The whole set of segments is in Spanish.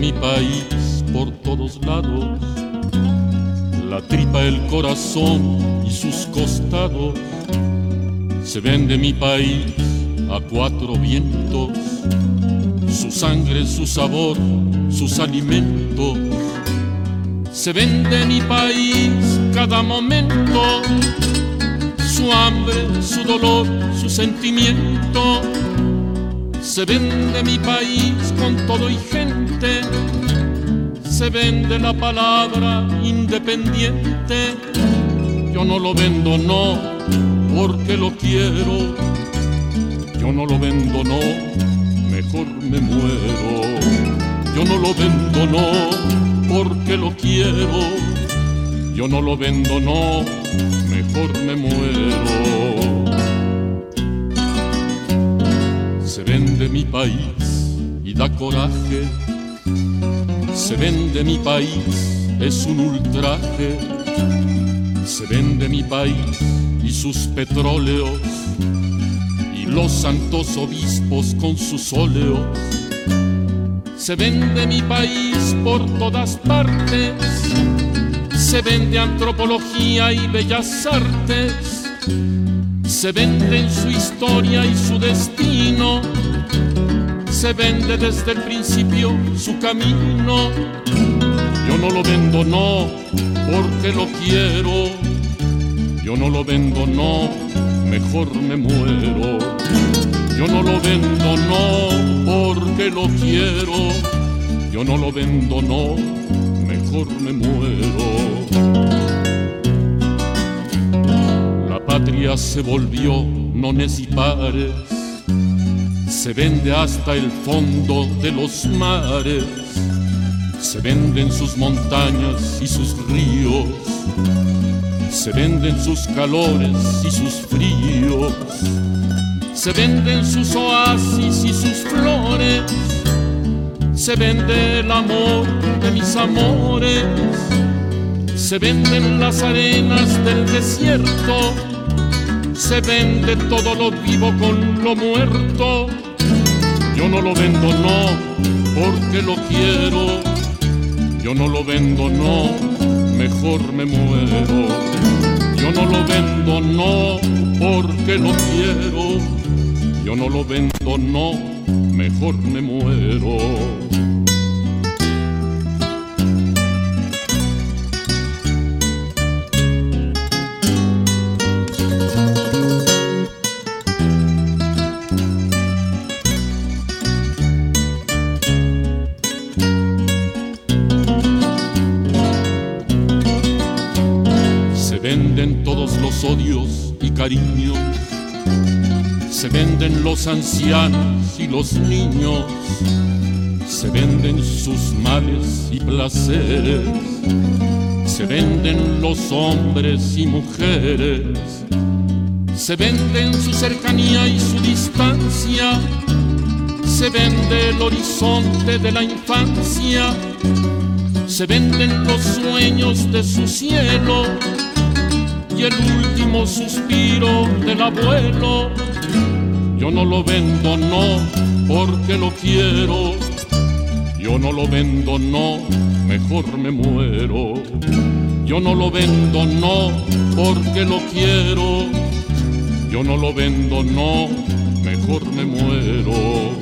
mi país por todos lados, la tripa, el corazón y sus costados. Se vende mi país a cuatro vientos, su sangre, su sabor, sus alimentos. Se vende mi país cada momento, su hambre, su dolor, su sentimiento. Se vende mi país con todo y gente, se vende la palabra independiente. Yo no lo vendo, no, porque lo quiero. Yo no lo vendo, no, mejor me muero. Yo no lo vendo, no, porque lo quiero. Yo no lo vendo, no, mejor me muero. Se vende mi país y da coraje. Se vende mi país, es un ultraje. Se vende mi país y sus petróleos, y los santos obispos con sus óleos. Se vende mi país por todas partes, se vende antropología y bellas artes. Se vende en su historia y su destino, se vende desde el principio su camino. Yo no lo vendo, no, porque lo quiero. Yo no lo vendo, no, mejor me muero. Yo no lo vendo, no, porque lo quiero. Yo no lo vendo, no, mejor me muero. La patria se volvió nones y pares, se vende hasta el fondo de los mares. Se venden sus montañas y sus ríos, se venden sus calores y sus fríos. Se venden sus oasis y sus flores, se vende el amor de mis amores. Se venden las arenas del desierto, se vende todo lo vivo con lo muerto. Yo no lo vendo, no, porque lo quiero. Yo no lo vendo, no, mejor me muero. Yo no lo vendo, no, porque lo quiero. Yo no lo vendo, no, mejor me muero. Se venden todos los odios y cariños, se venden los ancianos y los niños, se venden sus males y placeres, se venden los hombres y mujeres, se venden su cercanía y su distancia, se vende el horizonte de la infancia, se venden los sueños de su cielo y el último suspiro del abuelo. Yo no lo vendo, no, porque lo quiero. Yo no lo vendo, no, mejor me muero. Yo no lo vendo, no, porque lo quiero. Yo no lo vendo, no, mejor me muero.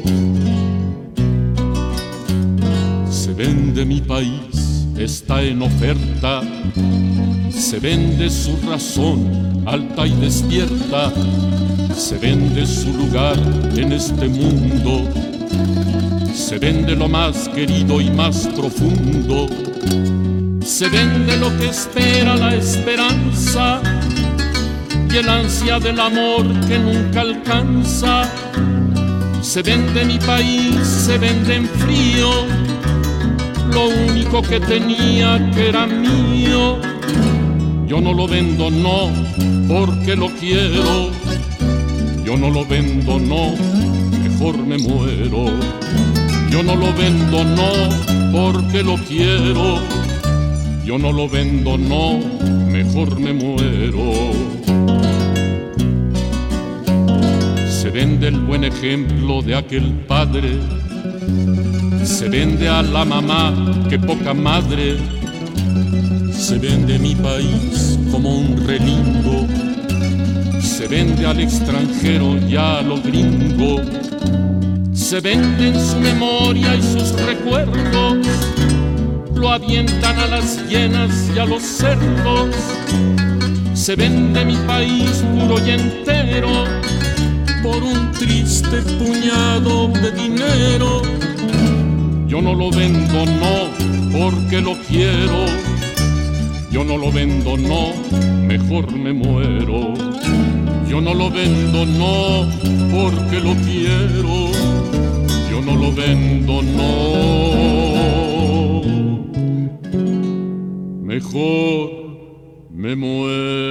Se vende mi país, está en oferta. Se vende su razón alta y despierta, se vende su lugar en este mundo, se vende lo más querido y más profundo, se vende lo que espera la esperanza y el ansia del amor que nunca alcanza. Se vende mi país, se vende en frío, lo único que tenía que era mío. Yo no lo vendo, no, porque lo quiero. Yo no lo vendo, no, mejor me muero. Yo no lo vendo, no, porque lo quiero. Yo no lo vendo, no, mejor me muero. Se vende el buen ejemplo de aquel padre, Se vende a la mamá, que poca madre. Se vende mi país como un relingo. Se vende al extranjero y a lo gringo. Se venden su memoria y sus recuerdos. Lo avientan a las hienas y a los cerdos. Se vende mi país puro y entero por un triste puñado de dinero. Yo no lo vendo, no, porque lo quiero. Yo no lo vendo, no, mejor me muero. Yo no lo vendo, no, porque lo quiero. Yo no lo vendo, no, mejor me muero.